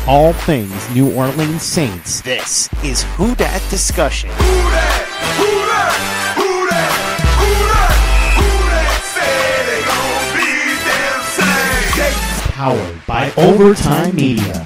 all things New Orleans Saints. This is Who Dat Discussion. Powered by Overtime Media.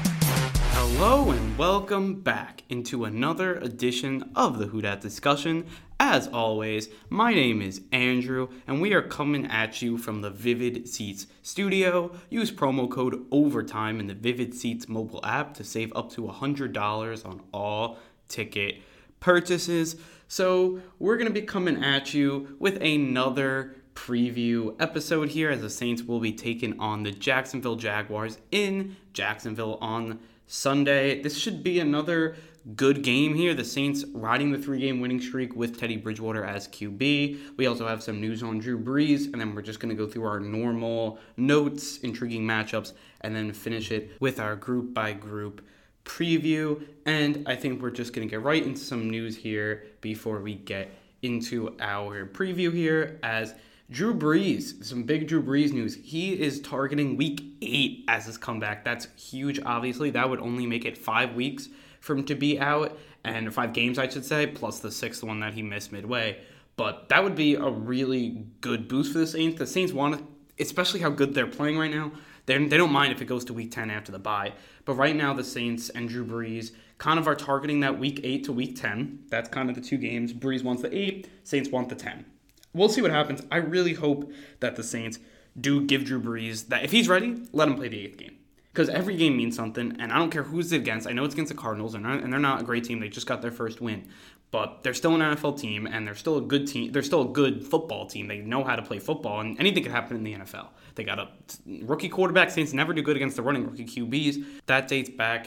Hello and welcome back into another edition of the Who Dat Discussion. As always, my name is Andrew, and we are coming at you from the Vivid Seats studio. Use promo code OVERTIME in the Vivid Seats mobile app to save up to $100 on all ticket purchases. So we're going to be coming at you with another preview episode here, as the Saints will be taking on the Jacksonville Jaguars in Jacksonville on Sunday. This should be another good game here. The Saints riding the 3-game winning streak with Teddy Bridgewater as QB. We also have some news on Drew Brees, and then we're just going to go through our normal notes, intriguing matchups, and then finish it with our group-by-group preview. And I think we're just going to get right into some news here before we get into our preview here, as Drew Brees, some big Drew Brees news. He is targeting week 8 as his comeback. That's huge, obviously. That would only make it 5 weeks for him to be out, and 5 games, I should say, plus the 6th one that he missed midway. But that would be a really good boost for the Saints. The Saints want to, especially how good they're playing right now, they don't mind if it goes to week 10 after the bye. But right now, the Saints and Drew Brees kind of are targeting that week 8 to week 10. That's kind of the 2 games. Brees wants the 8, Saints want the 10. We'll see what happens. I really hope that the Saints do give Drew Brees that. If he's ready, let him play the 8th game. Because every game means something, and I don't care who's it against. I know it's against the Cardinals, and they're not a great team. They just got their first win. But they're still an NFL team, and they're still a good team. They're still a good football team. They know how to play football, and anything can happen in the NFL. They got a rookie quarterback. Saints never do good against the running rookie QBs. That dates back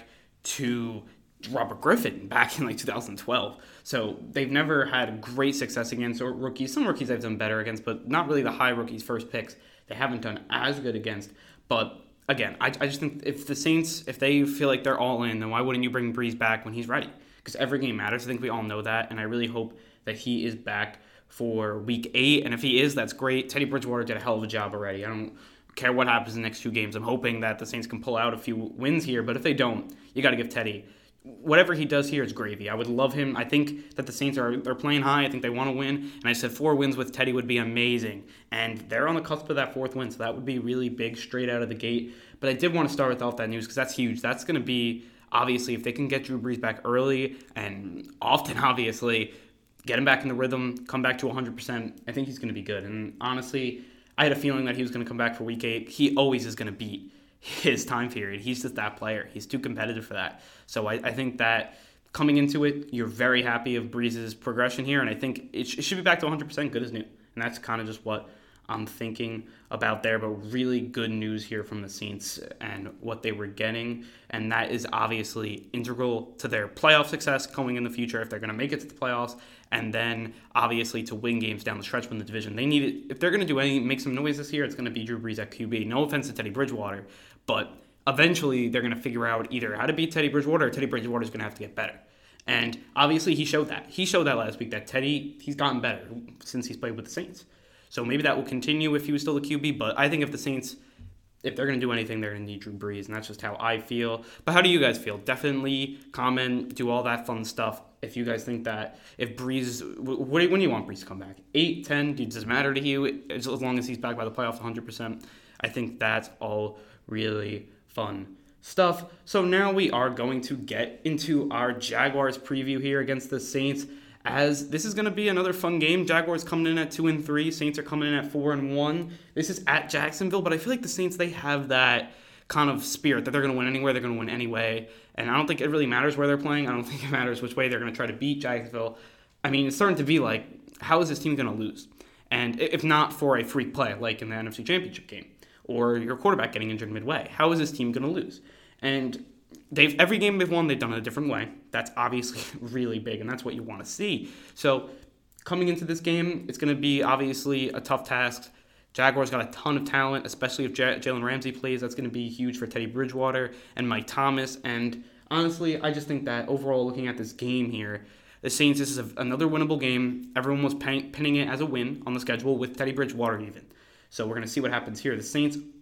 to Robert Griffin back in 2012. So they've never had great success against rookies. Some rookies they've done better against, but not really the high rookies first picks. They haven't done as good against. But again, I just think if the Saints, if they feel like they're all in, then why wouldn't you bring Brees back when he's ready? Because every game matters. I think we all know that, and I really hope that he is back for week 8. And if he is, that's great. Teddy Bridgewater did a hell of a job already. I don't care what happens in the next 2 games. I'm hoping that the Saints can pull out a few wins here, but if they don't, you got to give Teddy. Whatever he does here is gravy. I would love him. I think that the Saints they're playing high. I think they want to win. And I said 4 wins with Teddy would be amazing. And they're on the cusp of that 4th win, so that would be really big straight out of the gate. But I did want to start with off that news because that's huge. That's going to be, obviously, if they can get Drew Brees back early and often, obviously, get him back in the rhythm, come back to 100%, I think he's going to be good. And honestly, I had a feeling that he was going to come back for week 8. He always is going to beat his time period. He's just that player. He's too competitive for that. So I think that coming into it, you're very happy of Brees' progression here, and I think it should be back to 100% good as new. And that's kind of just what I'm thinking about there, but really good news here from the Saints and what they were getting, and that is obviously integral to their playoff success going in the future if they're going to make it to the playoffs, and then obviously to win games down the stretch win the division. They need it. If they're going to make some noise this year, it's going to be Drew Brees at QB. No offense to Teddy Bridgewater, but eventually they're going to figure out either how to beat Teddy Bridgewater or Teddy Bridgewater is going to have to get better. And obviously he showed that. He showed that last week that Teddy, he's gotten better since he's played with the Saints. So maybe that will continue if he was still the QB, but I think if the Saints, if they're going to do anything, they're going to need Drew Brees, and that's just how I feel. But how do you guys feel? Definitely comment, do all that fun stuff. If you guys think that if Brees, when do you want Brees to come back? 8, 10, does it matter to you? As long as he's back by the playoffs 100%. I think that's all really fun stuff. So now we are going to get into our Jaguars preview here against the Saints, as this is going to be another fun game. Jaguars coming in at 2-3. Saints are coming in at 4-1. This is at Jacksonville, but I feel like the Saints, they have that kind of spirit that they're going to win anywhere, they're going to win anyway. And I don't think it really matters where they're playing. I don't think it matters which way they're going to try to beat Jacksonville. I mean, it's starting to be like, how is this team going to lose? And if not for a freak play, like in the NFC Championship game, or your quarterback getting injured midway, how is this team going to lose? And every game they've won, they've done it a different way. That's obviously really big, and that's what you want to see. So coming into this game, it's going to be obviously a tough task. Jaguars got a ton of talent, especially if Jalen Ramsey plays. That's going to be huge for Teddy Bridgewater and Mike Thomas. And honestly, I just think that overall, looking at this game here, the Saints, this is another winnable game. Everyone was pinning it as a win on the schedule with Teddy Bridgewater even. So we're going to see what happens here. The Saints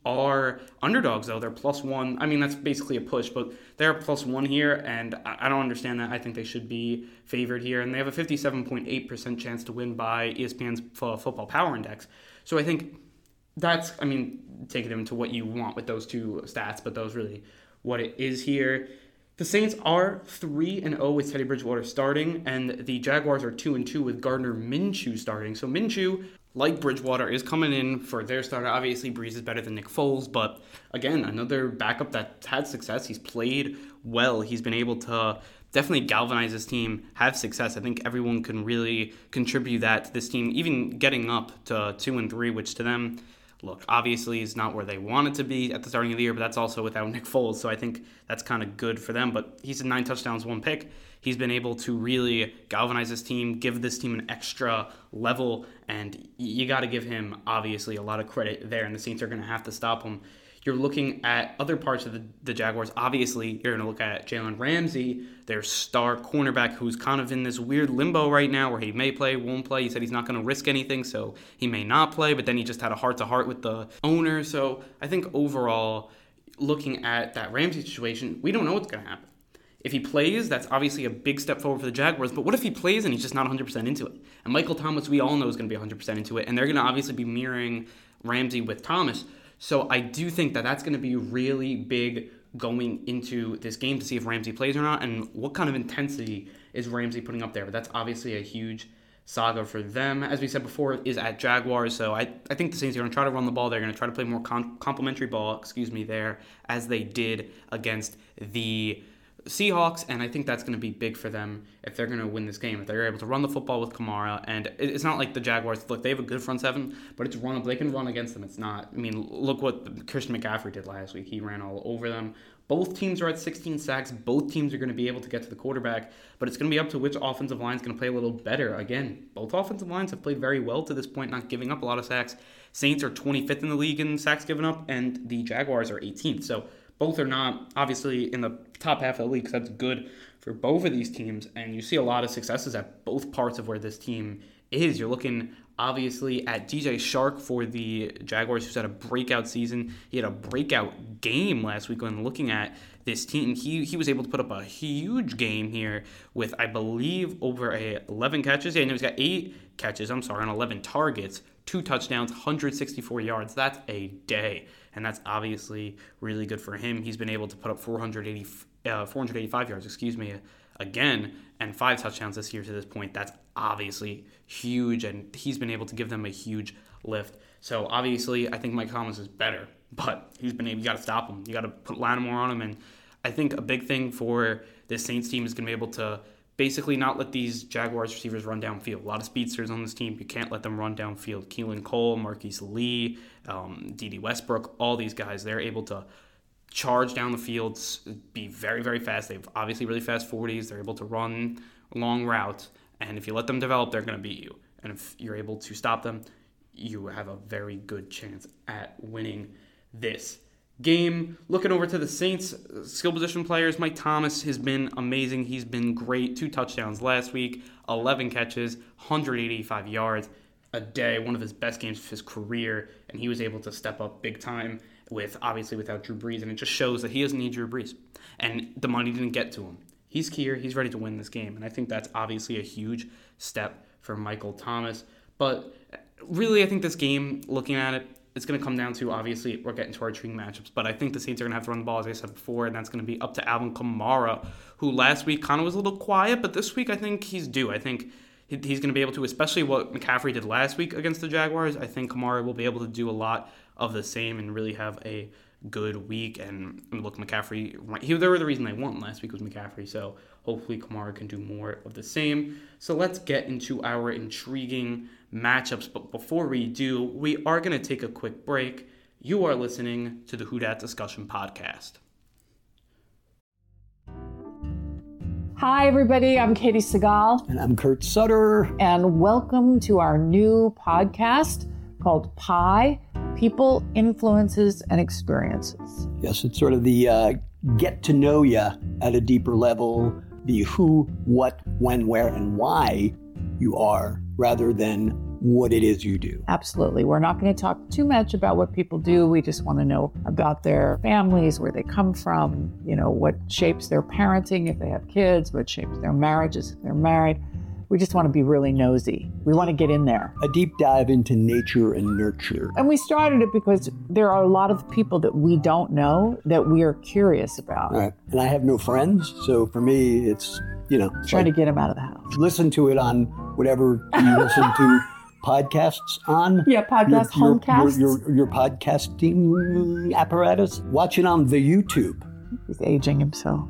are underdogs, though. They're +1. I mean, that's basically a push, but they're +1 here, and I don't understand that. I think they should be favored here, and they have a 57.8% chance to win by ESPN's Football Power Index. So I think take it into what you want with those two stats, but those really what it is here. The Saints are 3-0 with Teddy Bridgewater starting, and the Jaguars are 2-2 with Gardner Minshew starting. So Minshew, like Bridgewater, is coming in for their starter. Obviously, Breeze is better than Nick Foles, but again, another backup that had success. He's played well. He's been able to definitely galvanize this team, have success. I think everyone can really contribute that to this team, even getting up to 2-3, which to them, look, obviously is not where they want it to be at the starting of the year, but that's also without Nick Foles, so I think that's kind of good for them. But he's had 9 touchdowns, 1 pick. He's been able to really galvanize this team, give this team an extra level, and you got to give him, obviously, a lot of credit there, and the Saints are going to have to stop him. You're looking at other parts of the Jaguars. Obviously, you're going to look at Jalen Ramsey, their star cornerback, who's kind of in this weird limbo right now where he may play, won't play. He said he's not going to risk anything, so he may not play, but then he just had a heart-to-heart with the owner. So I think overall, looking at that Ramsey situation, we don't know what's going to happen. If he plays, that's obviously a big step forward for the Jaguars, but what if he plays and he's just not 100% into it? And Michael Thomas, we all know, is going to be 100% into it, and they're going to obviously be mirroring Ramsey with Thomas. So I do think that that's going to be really big going into this game to see if Ramsey plays or not, and what kind of intensity is Ramsey putting up there. But that's obviously a huge saga for them. As we said before, is at Jaguars, so I think the Saints are going to try to run the ball. They're going to try to play more complementary ball, there, as they did against the Seahawks, and I think that's going to be big for them if they're going to win this game. If they're able to run the football with Kamara, and it's not like the Jaguars, look, they have a good front seven, but it's runnable. They can run against them. It's not, look what Christian McCaffrey did last week. He ran all over them. Both teams are at 16 sacks. Both teams are going to be able to get to the quarterback, but it's going to be up to which offensive line is going to play a little better. Again, both offensive lines have played very well to this point, not giving up a lot of sacks. Saints are 25th in the league in sacks given up, and the Jaguars are 18th. So both are not, obviously, in the top half of the league, so that's good for both of these teams, and you see a lot of successes at both parts of where this team is. You're looking, obviously, at DJ Chark for the Jaguars, who's had a breakout season. He had a breakout game last week when looking at this team. He was able to put up a huge game here with, I believe, over 11 catches. Yeah, no, he's got 8 catches, on 11 targets, 2 touchdowns, 164 yards. That's a day. And that's obviously really good for him. He's been able to put up 485 yards, again, and 5 touchdowns this year to this point. That's obviously huge, and he's been able to give them a huge lift. So obviously, I think Mike Thomas is better, but you got to stop him. You got to put Lattimore on him, and I think a big thing for this Saints team is going to be able to basically not let these Jaguars receivers run downfield. A lot of speedsters on this team. You can't let them run downfield. Keelan Cole, Marquise Lee, D.D. Westbrook, all these guys, they're able to charge down the field, be very, very fast. They have obviously really fast 40s. They're able to run long routes. And if you let them develop, they're going to beat you. And if you're able to stop them, you have a very good chance at winning this game. Looking over to the Saints skill position players, Mike Thomas has been amazing. He's been great. 2 touchdowns last week, 11 catches, 185 yards a day, one of his best games of his career, and he was able to step up big time without Drew Brees, and it just shows that he doesn't need Drew Brees, and the money didn't get to him. He's here. He's ready to win this game, and I think that's obviously a huge step for Michael Thomas. But really, I think this game, looking at it, it's going to come down to, obviously, we're getting to our intriguing matchups, but I think the Saints are going to have to run the ball, as I said before, and that's going to be up to Alvin Kamara, who last week kind of was a little quiet, but this week I think he's due. I think he's going to be able to, especially what McCaffrey did last week against the Jaguars, I think Kamara will be able to do a lot of the same and really have a good week. And look, McCaffrey, they were the reason they won last week was McCaffrey, so hopefully Kamara can do more of the same. So let's get into our intriguing matchups, but before we do, we are going to take a quick break. You are listening to the Who Dat Discussion podcast. Hi, everybody. I'm Katie Segal. And I'm Kurt Sutter. And welcome to our new podcast called PIE, People, Influences, and Experiences. Yes, it's sort of the get to know you at a deeper level, the who, what, when, where, and why you are, rather than what it is you do. Absolutely. We're not going to talk too much about what people do. We just want to know about their families, where they come from, what shapes their parenting if they have kids, what shapes their marriages if they're married. We just want to be really nosy. We want to get in there. A deep dive into nature and nurture. And we started it because there are a lot of people that we don't know that we are curious about. Right. And I have no friends, so for me, it's, trying to get them out of the house. Listen to it on whatever you listen to podcasts on. Yeah, homecasts. Your podcasting apparatus. Watch it on the YouTube. He's aging himself.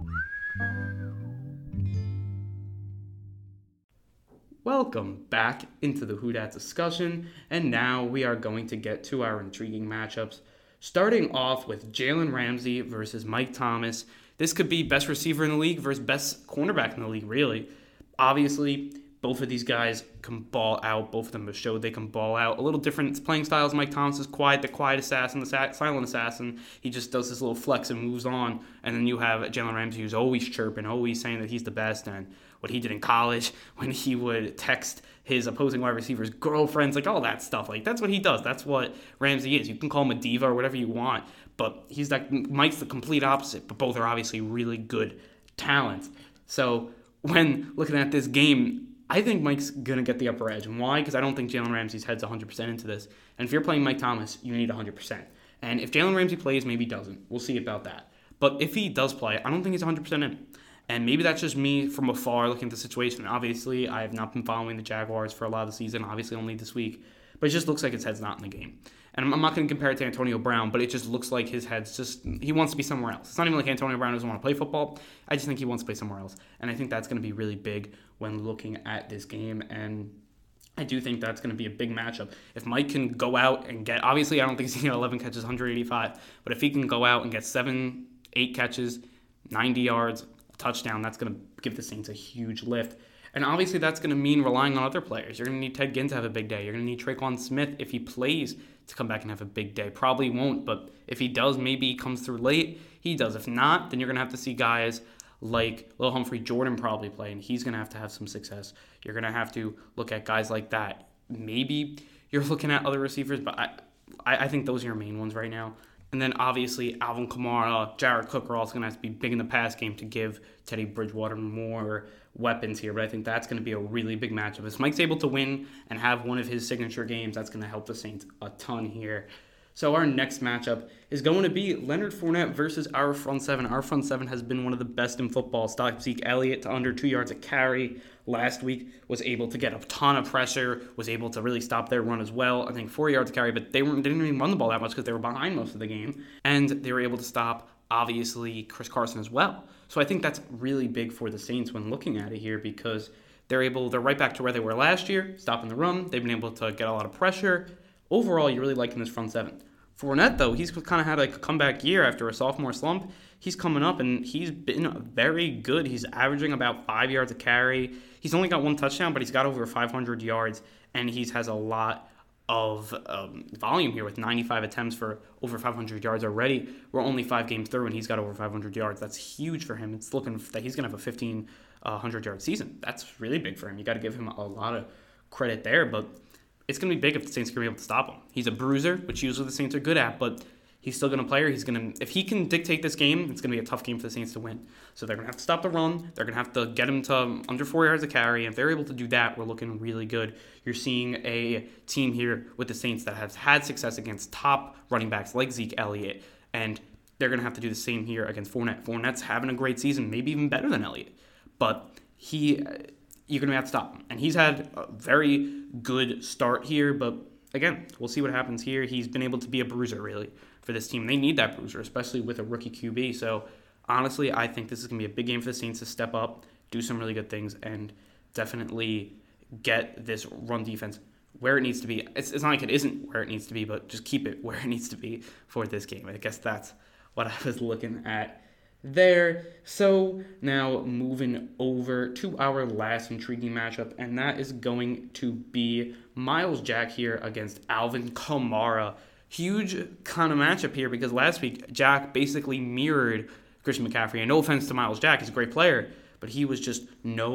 Welcome back into the Who Dat discussion, and now we are going to get to our intriguing matchups. Starting off with Jalen Ramsey versus Mike Thomas. This could be best receiver in the league versus best cornerback in the league, really. Obviously, both of these guys can ball out. Both of them have showed they can ball out. A little different playing styles. Mike Thomas is the quiet assassin, the silent assassin. He just does this little flex and moves on. And then you have Jalen Ramsey, who's always chirping, always saying that he's the best. And what he did in college when he would text his opposing wide receivers' girlfriends, like all that stuff. Like, that's what he does. That's what Ramsey is. You can call him a diva or whatever you want, but Mike's the complete opposite, but both are obviously really good talents. So when looking at this game, I think Mike's going to get the upper edge. And why? Because I don't think Jalen Ramsey's head's 100% into this. And if you're playing Mike Thomas, you need 100%. And if Jalen Ramsey plays, maybe he doesn't. We'll see about that. But if he does play, I don't think he's 100% in. And maybe that's just me from afar looking at the situation. Obviously, I have not been following the Jaguars for a lot of the season, obviously only this week. But it just looks like his head's not in the game. And I'm not going to compare it to Antonio Brown, but it just looks like his head's he wants to be somewhere else. It's not even like Antonio Brown doesn't want to play football. I just think he wants to play somewhere else. And I think that's going to be really big when looking at this game. And I do think that's going to be a big matchup. If Mike can go out and get, obviously I don't think he's going to get 11 catches, 185, but if he can go out and get 7, 8 catches, 90 yards, a touchdown, that's going to give the Saints a huge lift. And obviously that's going to mean relying on other players. You're going to need Ted Ginn to have a big day. You're going to need Tre'Quan Smith, if he plays, to come back and have a big day. Probably won't, but if he does, maybe he comes through late. He does. If not, then you're going to have to see guys like Lil Humphrey Jordan probably play, and he's going to have some success. You're going to have to look at guys like that. Maybe you're looking at other receivers, but I think those are your main ones right now. And then obviously Alvin Kamara, Jared Cook are also going to have to be big in the pass game to give Teddy Bridgewater more weapons here. But I think that's going to be a really big matchup. If Mike's able to win and have one of his signature games, that's going to help the Saints a ton here. So our next matchup is going to be Leonard Fournette versus our front seven. Our front seven has been one of the best in football. Stopped Zeke Elliott to under 2 yards a carry last week. Was able to get a ton of pressure. Was able to really stop their run as well. I think 4 yards a carry, but they didn't even run the ball that much because they were behind most of the game. And they were able to stop, obviously, Chris Carson as well. So I think that's really big for the Saints when looking at it here because they're right back to where they were last year, stopping the run. They've been able to get a lot of pressure. Overall, you're really liking this front seven. Fournette, though, he's kind of had a comeback year after a sophomore slump. He's coming up, and he's been very good. He's averaging about 5 yards a carry. He's only got one touchdown, but he's got over 500 yards, and he has a lot of volume here with 95 attempts for over 500 yards already. We're only 5 games through, and he's got over 500 yards. That's huge for him. It's looking that he's going to have a 1,500-yard season. That's really big for him. You got to give him a lot of credit there, but it's going to be big if the Saints are going to be able to stop him. He's a bruiser, which usually the Saints are good at, but he's still going to play her. If he can dictate this game, it's going to be a tough game for the Saints to win. So they're going to have to stop the run. They're going to have to get him to under 4 yards a carry. And if they're able to do that, we're looking really good. You're seeing a team here with the Saints that has had success against top running backs like Zeke Elliott, and they're going to have to do the same here against Fournette. Fournette's having a great season, maybe even better than Elliott, but you're going to have to stop him. And he's had a very good start here, but again, we'll see what happens here. He's been able to be a bruiser, really, for this team. They need that bruiser, especially with a rookie QB. So, honestly, I think this is going to be a big game for the Saints to step up, do some really good things, and definitely get this run defense where it needs to be. It's not like it isn't where it needs to be, but just keep it where it needs to be for this game. I guess that's what I was looking at there. So now moving over to our last intriguing matchup, and that is going to be Myles Jack here against Alvin Kamara. Huge kind of matchup here because last week Jack basically mirrored Christian McCaffrey. And no offense to Myles Jack, he's a great player, but he was just no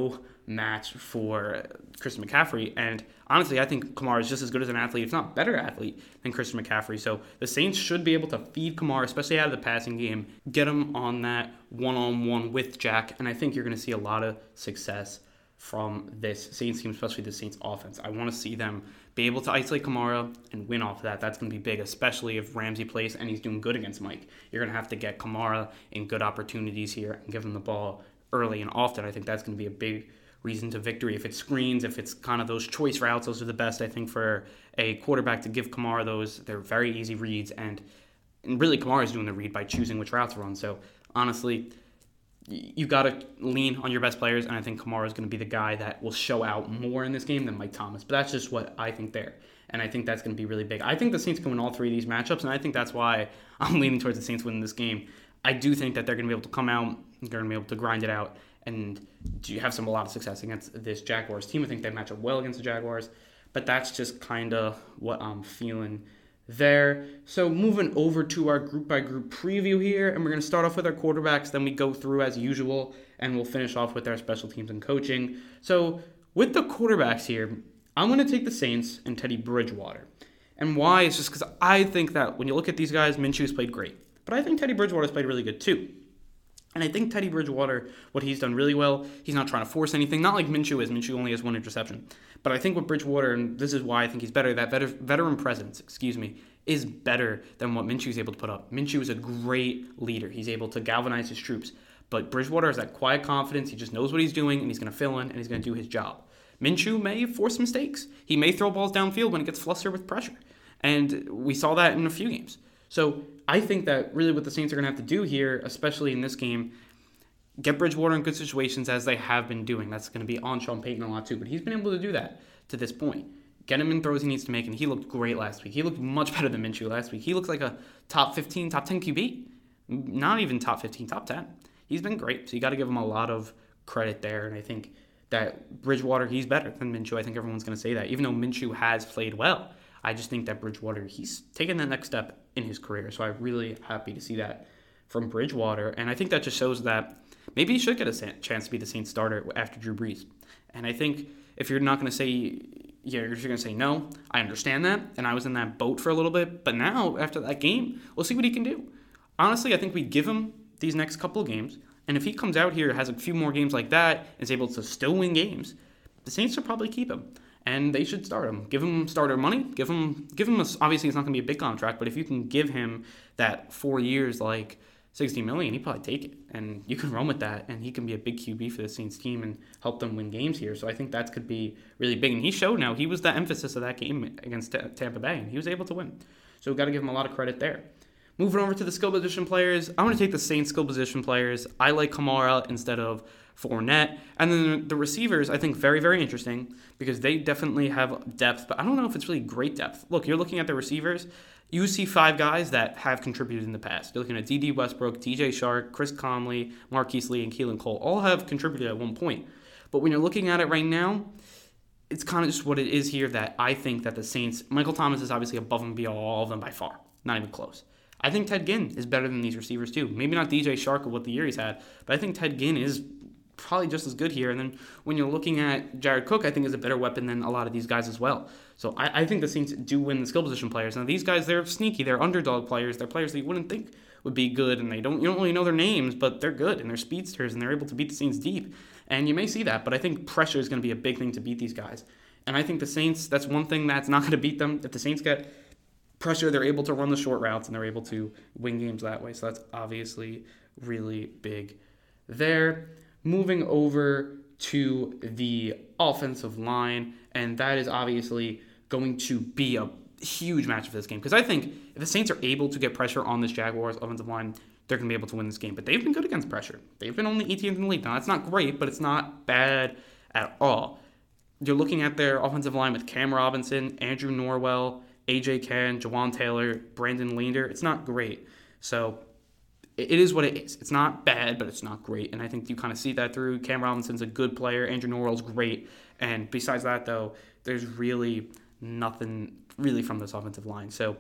match for Christian McCaffrey. And honestly, I think Kamara is just as good as an athlete, if not better athlete, than Christian McCaffrey. So the Saints should be able to feed Kamara, especially out of the passing game, get him on that one-on-one with Jack. And I think you're going to see a lot of success from this Saints team, especially the Saints offense. I want to see them be able to isolate Kamara and win off of that. That's going to be big, especially if Ramsey plays and he's doing good against Mike. You're going to have to get Kamara in good opportunities here and give him the ball early and often. I think that's going to be a big reason to victory. If it's screens, if it's kind of those choice routes, those are the best, I think, for a quarterback to give Kamara those. They're very easy reads, and really Kamara's doing the read by choosing which route to run. So honestly, you got to lean on your best players, and I think Kamara is going to be the guy that will show out more in this game than Mike Thomas. But that's just what I think there, and I think that's going to be really big. I think the Saints can win all three of these matchups, and I think that's why I'm leaning towards the Saints winning this game. I do think that they're going to be able to come out, they're going to be able to grind it out, and do have a lot of success against this Jaguars team. I think they match up well against the Jaguars, but that's just kind of what I'm feeling there. So moving over to our group-by-group preview here, and we're going to start off with our quarterbacks, then we go through as usual, and we'll finish off with our special teams and coaching. So with the quarterbacks here, I'm going to take the Saints and Teddy Bridgewater. And why? It's just because I think that when you look at these guys, Minshew's played great, but I think Teddy Bridgewater's played really good too. And I think Teddy Bridgewater, what he's done really well, he's not trying to force anything, not like Minshew is. Minshew only has one interception. But I think with Bridgewater, and this is why I think he's better, that veteran presence, is better than what Minshew's able to put up. Minshew is a great leader. He's able to galvanize his troops. But Bridgewater has that quiet confidence. He just knows what he's doing, and he's going to fill in, and he's going to do his job. Minshew may force mistakes. He may throw balls downfield when he gets flustered with pressure. And we saw that in a few games. So I think that really what the Saints are going to have to do here, especially in this game, get Bridgewater in good situations as they have been doing. That's going to be on Sean Payton a lot too, but he's been able to do that to this point. Get him in throws he needs to make, and he looked great last week. He looked much better than Minshew last week. He looks like a top 15, top 10 QB. Not even top 15, top 10. He's been great, so you got to give him a lot of credit there, and I think that Bridgewater, he's better than Minshew. I think everyone's going to say that. Even though Minshew has played well, I just think that Bridgewater, he's taken that next step in his career, so I'm really happy to see that from Bridgewater, and I think that just shows that maybe he should get a chance to be the Saints starter after Drew Brees. And I think if you're not going to say, yeah, you're just going to say no, I understand that, and I was in that boat for a little bit, but now, after that game, we'll see what he can do. Honestly, I think we give him these next couple of games, and if he comes out here, has a few more games like that, and is able to still win games, the Saints should probably keep him. And they should start him. Give him starter money. Give him obviously it's not going to be a big contract, but if you can give him that 4 years, like $60 million, he'd probably take it. And you can run with that, and he can be a big QB for the Saints team and help them win games here. So I think that could be really big. And he showed now he was the emphasis of that game against Tampa Bay, and he was able to win. So we've got to give him a lot of credit there. Moving over to the skill position players, I'm going to take the Saints skill position players. I like Kamara instead of Fournette. And then the receivers, I think, very, very interesting because they definitely have depth, but I don't know if it's really great depth. Look, you're looking at the receivers. You see 5 guys that have contributed in the past. You're looking at D.D. Westbrook, DJ Shark, Chris Conley, Marquise Lee, and Keelan Cole. All have contributed at one point. But when you're looking at it right now, it's kind of just what it is here that I think that the Saints, Michael Thomas is obviously above and beyond all of them by far. Not even close. I think Ted Ginn is better than these receivers too. Maybe not DJ Shark or what the year he's had, but I think Ted Ginn is probably just as good here. And then when you're looking at Jared Cook, I think is a better weapon than a lot of these guys as well. So I think the Saints do win the skill position players. Now these guys, they're sneaky. They're underdog players. They're players that you wouldn't think would be good, and you don't really know their names, but they're good, and they're speedsters, and they're able to beat the Saints deep. And you may see that, but I think pressure is going to be a big thing to beat these guys. And I think the Saints, that's one thing that's not going to beat them. If the Saints get pressure, they're able to run the short routes, and they're able to win games that way. So that's obviously really big there. Moving over to the offensive line, and that is obviously going to be a huge match for this game. Because I think if the Saints are able to get pressure on this Jaguars offensive line, they're going to be able to win this game. But they've been good against pressure. They've been only 18th in the league. Now, that's not great, but it's not bad at all. You're looking at their offensive line with Cam Robinson, Andrew Norwell, A.J. Cann, Jawan Taylor, Brandon Linder. It's not great. So it is what it is. It's not bad, but it's not great. And I think you kind of see that through. Cam Robinson's a good player. Andrew Norwell's great. And besides that, though, there's really nothing really from this offensive line. So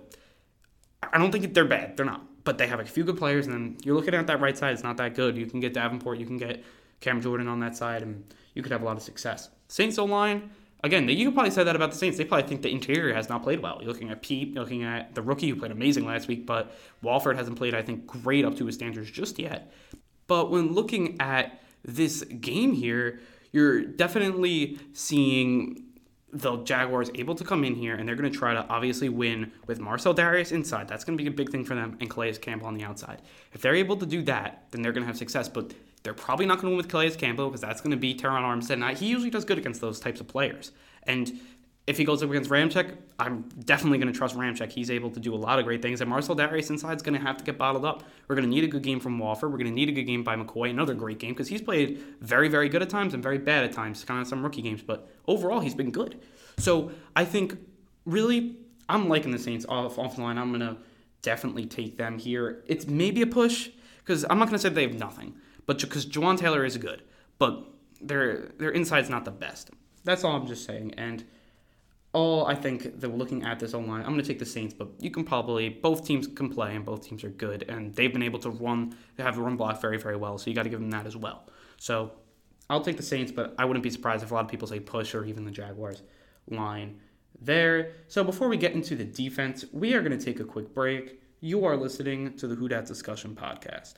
I don't think they're bad. They're not. But they have a few good players. And then you're looking at that right side. It's not that good. You can get Davenport. You can get Cam Jordan on that side, and you could have a lot of success. Saints O-line, again, you could probably say that about the Saints. They probably think the interior has not played well. You're looking at Pete, you're looking at the rookie who played amazing last week, but Walford hasn't played, I think, great up to his standards just yet. But when looking at this game here, you're definitely seeing the Jaguars able to come in here, and they're going to try to obviously win with Marcell Dareus inside. That's going to be a big thing for them, and Calais Campbell on the outside. If they're able to do that, then they're going to have success. But they're probably not going to win with Calais Campbell because that's going to be Teron Armstead. Now, he usually does good against those types of players. And if he goes up against Ramczyk, I'm definitely going to trust Ramczyk. He's able to do a lot of great things. And Marcell Dareus inside is going to have to get bottled up. We're going to need a good game from Walford. We're going to need a good game by McCoy. Another great game because he's played very, very good at times and very bad at times, kind of some rookie games. But overall, he's been good. So I think, really, I'm liking the Saints off the line. I'm going to definitely take them here. It's maybe a push because I'm not going to say they have nothing, but because Jawan Taylor is good, but their inside's not the best. That's all I'm just saying. And all I think that we're looking at this online, I'm going to take the Saints, but you can probably, both teams can play and both teams are good, and they've been able to have the run block very, very well, so you got to give them that as well. So I'll take the Saints, but I wouldn't be surprised if a lot of people say push or even the Jaguars line there. So before we get into the defense, we are going to take a quick break. You are listening to the Who Dat Discussion podcast.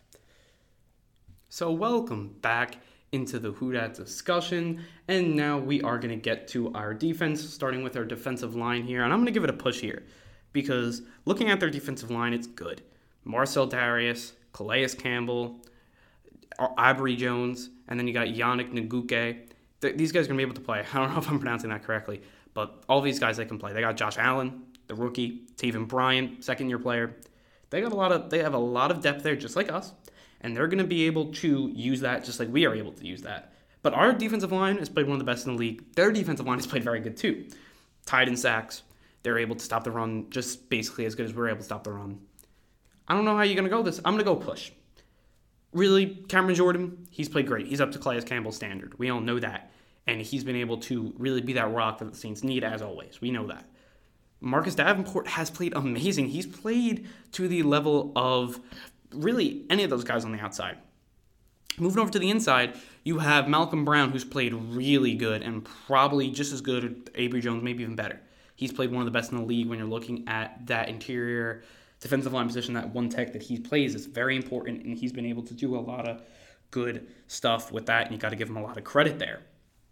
So welcome back into the Who Dat Discussion, and now we are going to get to our defense, starting with our defensive line here, and I'm going to give it a push here, because looking at their defensive line, it's good. Marcell Dareus, Calais Campbell, Aubrey Jones, and then you got Yannick Ngakoue. These guys are going to be able to play. I don't know if I'm pronouncing that correctly, but all these guys, they can play. They got Josh Allen, the rookie, Taven Bryan, second-year player. They have a lot of depth there, just like us. And they're going to be able to use that just like we are able to use that. But our defensive line has played one of the best in the league. Their defensive line has played very good too. Tied in sacks. They're able to stop the run just basically as good as we're able to stop the run. I don't know how you're going to go this. I'm going to go push. Really, Cameron Jordan, he's played great. He's up to Calais Campbell's standard. We all know that. And he's been able to really be that rock that the Saints need as always. We know that. Marcus Davenport has played amazing. He's played to the level of really any of those guys on the outside. Moving over to the inside, you have Malcolm Brown, who's played really good and probably just as good as Aubrey Jones, maybe even better. He's played one of the best in the league when you're looking at that interior defensive line position, that one tech that he plays is very important, and he's been able to do a lot of good stuff with that, and you got to give him a lot of credit there.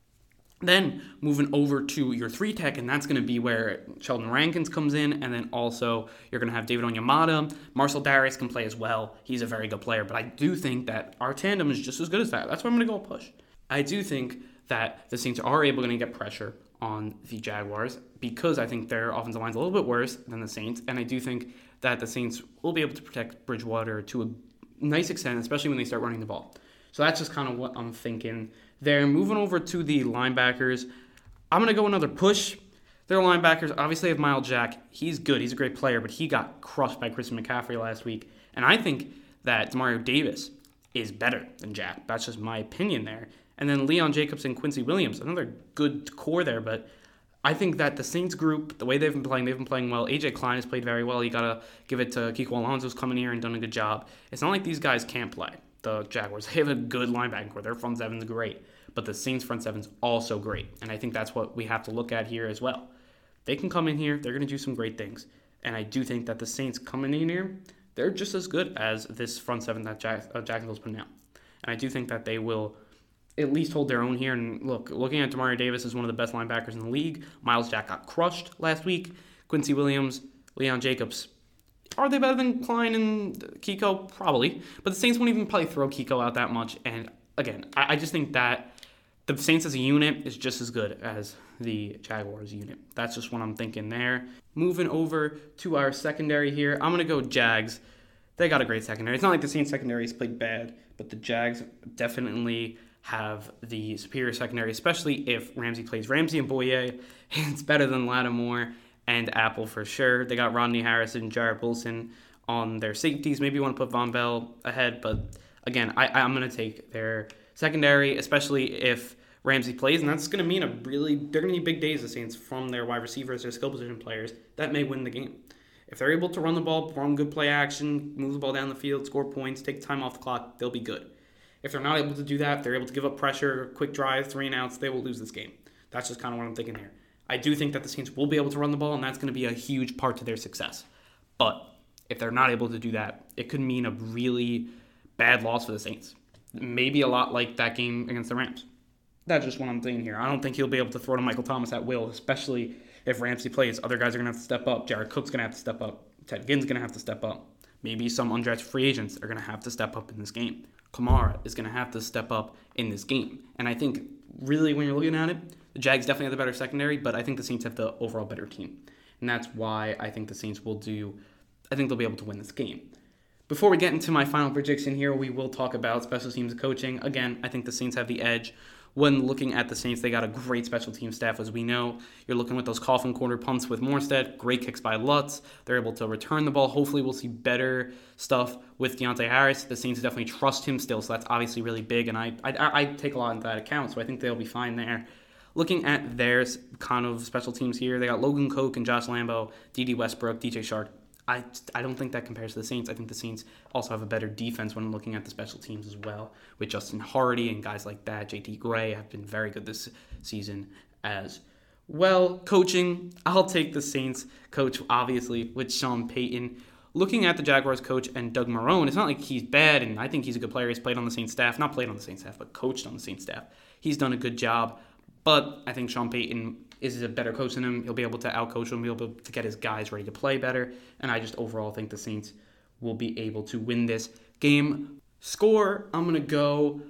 Then moving over to your 3 tech, and that's going to be where Sheldon Rankins comes in, and then also you're going to have David Onyemata. Marcell Dareus can play as well. He's a very good player, but I do think that our tandem is just as good as that. That's why I'm going to go push. I do think that the Saints are able to get pressure on the Jaguars because I think their offensive line's a little bit worse than the Saints, and I do think that the Saints will be able to protect Bridgewater to a nice extent, especially when they start running the ball. So that's just kind of what I'm thinking there. Moving over to the linebackers, I'm going to go another push. Their linebackers obviously have Myles Jack. He's good. He's a great player, but he got crushed by Christian McCaffrey last week. And I think that Demario Davis is better than Jack. That's just my opinion there. And then Leon Jacobs and Quincy Williams, another good core there. But I think that the Saints group, the way they've been playing well. A.J. Klein has played very well. You got to give it to Kiko Alonso, who's coming here and done a good job. It's not like these guys can't play. The Jaguars, they have a good linebacking core. Their front seven's great, but the Saints front seven's also great, and I think that's what we have to look at here as well. They can come in here, they're going to do some great things, and I do think that the Saints coming in here, they're just as good as this front seven that Jacksonville's putting out, and I do think that they will at least hold their own here. And looking at Demario Davis is one of the best linebackers in the league. Myles Jack got crushed last week. Quincy Williams, Leon Jacobs. Are they better than Klein and Kiko? Probably. But the Saints won't even probably throw Kiko out that much. And again, I just think that the Saints as a unit is just as good as the Jaguars unit. That's just what I'm thinking there. Moving over to our secondary here, I'm going to go Jags. They got a great secondary. It's not like the Saints secondary has played bad, but the Jags definitely have the superior secondary, especially if Ramsey plays. Ramsey and Boye, it's better than Lattimore and Apple for sure. They got Rodney Harrison, Jarrett Wilson on their safeties. Maybe you want to put Von Bell ahead, but again, I'm going to take their secondary, especially if Ramsey plays, and that's going to mean they're going to need big days, the Saints, from their wide receivers, their skill position players. That may win the game. If they're able to run the ball, perform good play action, move the ball down the field, score points, take time off the clock, they'll be good. If they're not able to do that, if they're able to give up pressure, quick drive, 3 and outs, they will lose this game. That's just kind of what I'm thinking here. I do think that the Saints will be able to run the ball, and that's going to be a huge part to their success. But if they're not able to do that, it could mean a really bad loss for the Saints. Maybe a lot like that game against the Rams. That's just what I'm thinking here. I don't think he'll be able to throw to Michael Thomas at will, especially if Ramsey plays. Other guys are going to have to step up. Jared Cook's going to have to step up. Ted Ginn's going to have to step up. Maybe some undrafted free agents are going to have to step up in this game. Kamara is going to have to step up in this game. And I think, really, when you're looking at it, the Jags definitely have the better secondary, but I think the Saints have the overall better team. And that's why I think the Saints will I think they'll be able to win this game. Before we get into my final prediction here, we will talk about special teams coaching. Again, I think the Saints have the edge. When looking at the Saints, they got a great special team staff, as we know. You're looking with those coffin corner punts with Morstead, great kicks by Lutz. They're able to return the ball. Hopefully we'll see better stuff with Deontay Harris. The Saints definitely trust him still, so that's obviously really big, and I take a lot into that account, so I think they'll be fine there. Looking at their kind of special teams here, they got Logan Koch and Josh Lambo, D.D. Westbrook, DJ Shark. I don't think that compares to the Saints. I think the Saints also have a better defense when looking at the special teams as well, with Justin Hardy and guys like that. J.T. Gray have been very good this season as well. Coaching, I'll take the Saints coach, obviously, with Sean Payton. Looking at the Jaguars coach and Doug Marrone, it's not like he's bad, and I think he's a good player. He's played on the Saints staff. Not played on the Saints staff, but coached on the Saints staff. He's done a good job, but I think Sean Payton is a better coach than him. He'll be able to outcoach him. He'll be able to get his guys ready to play better. And I just overall think the Saints will be able to win this game. Score, I'm going to go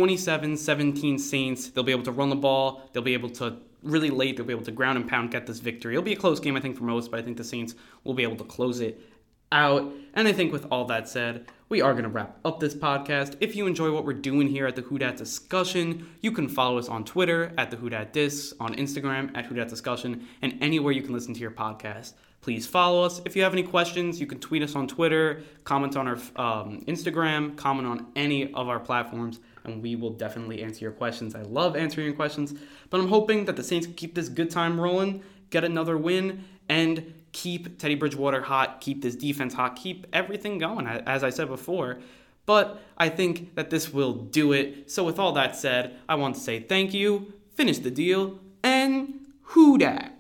27-17 Saints. They'll be able to run the ball. They'll be able to, really late, they'll be able to ground and pound, get this victory. It'll be a close game, I think, for most, but I think the Saints will be able to close it out. And I think with all that said, we are going to wrap up this podcast. If you enjoy what we're doing here at the Who Dat Discussion, you can follow us on Twitter at the Who Dat Dis, on Instagram at Who Dat Discussion, and anywhere you can listen to your podcast. Please follow us. If you have any questions, you can tweet us on Twitter, comment on our Instagram, comment on any of our platforms, and we will definitely answer your questions. I love answering your questions, but I'm hoping that the Saints can keep this good time rolling, get another win, and keep Teddy Bridgewater hot, keep this defense hot, keep everything going, as I said before. But I think that this will do it. So with all that said, I want to say thank you, finish the deal, and Who Dat?